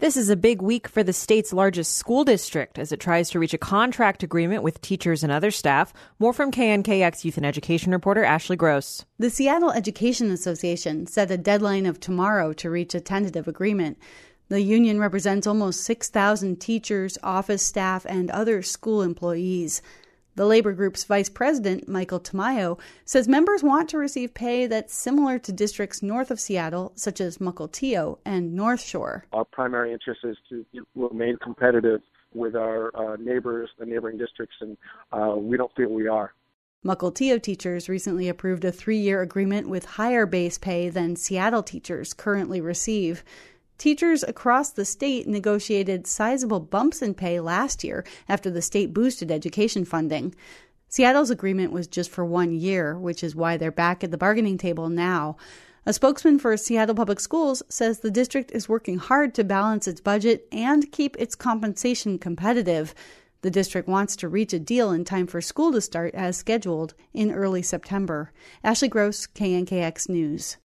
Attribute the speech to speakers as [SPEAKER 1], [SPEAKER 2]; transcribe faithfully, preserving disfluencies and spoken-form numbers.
[SPEAKER 1] This is a big week for the state's largest school district as it tries to reach a contract agreement with teachers and other staff. More from K N K X Youth and Education reporter Ashley Gross.
[SPEAKER 2] The Seattle Education Association set a deadline of tomorrow to reach a tentative agreement. The union represents almost six thousand teachers, office staff, and other school employees. The labor group's vice president, Michael Tamayo, says members want to receive pay that's similar to districts north of Seattle, such as Mukilteo and North Shore.
[SPEAKER 3] Our primary interest is to remain competitive with our uh, neighbors, the neighboring districts, and uh, we don't feel we are.
[SPEAKER 2] Mukilteo teachers recently approved a three-year agreement with higher base pay than Seattle teachers currently receive. Teachers across the state negotiated sizable bumps in pay last year after the state boosted education funding. Seattle's agreement was just for one year, which is why they're back at the bargaining table now. A spokesman for Seattle Public Schools says the district is working hard to balance its budget and keep its compensation competitive. The district wants to reach a deal in time for school to start as scheduled in early September. Ashley Gross, K N K X News.